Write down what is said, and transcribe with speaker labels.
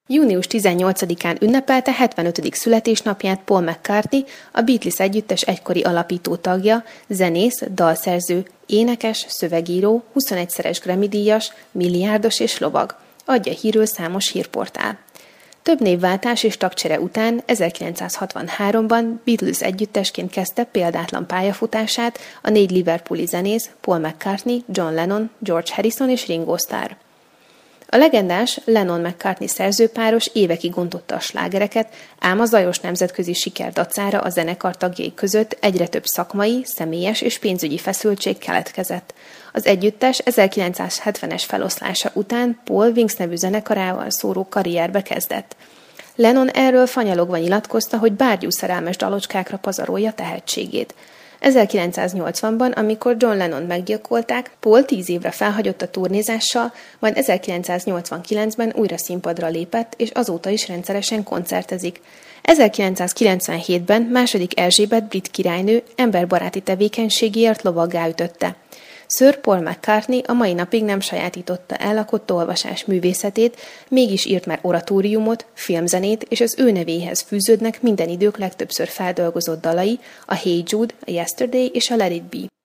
Speaker 1: Június 18-án ünnepelte 75. születésnapját Paul McCartney, a Beatles együttes egykori alapító tagja, zenész, dalszerző, énekes, szövegíró, 21-szeres Grammy-díjas, milliárdos és lovag. Adja hírül számos hírportál. Több névváltás és tagcsere után 1963-ban Beatles együttesként kezdte példátlan pályafutását a 4 liverpooli zenész Paul McCartney, John Lennon, George Harrison és Ringo Starr. A legendás Lennon-McCartney szerzőpáros évekig gondotta a slágereket, ám a zajos nemzetközi siker dacára a zenekar tagjai között egyre több szakmai, személyes és pénzügyi feszültség keletkezett. Az együttes 1970-es feloszlása után Paul Wings nevű zenekarával szóró karrierbe kezdett. Lennon erről fanyalogva nyilatkozta, hogy bárgyú szerelmes dalocskákra pazarolja tehetségét. 1980-ban, amikor John Lennont meggyilkolták, Paul 10 évre felhagyott a turnézással, majd 1989-ben újra színpadra lépett, és azóta is rendszeresen koncertezik. 1997-ben II. Erzsébet brit királynő emberbaráti tevékenységéért lovaggá ütötte. Sir Paul McCartney a mai napig nem sajátította el a kottaolvasás művészetét, mégis írt már oratóriumot, filmzenét, és az ő nevéhez fűződnek minden idők legtöbbször feldolgozott dalai, a Hey Jude, a Yesterday és a Let It Be.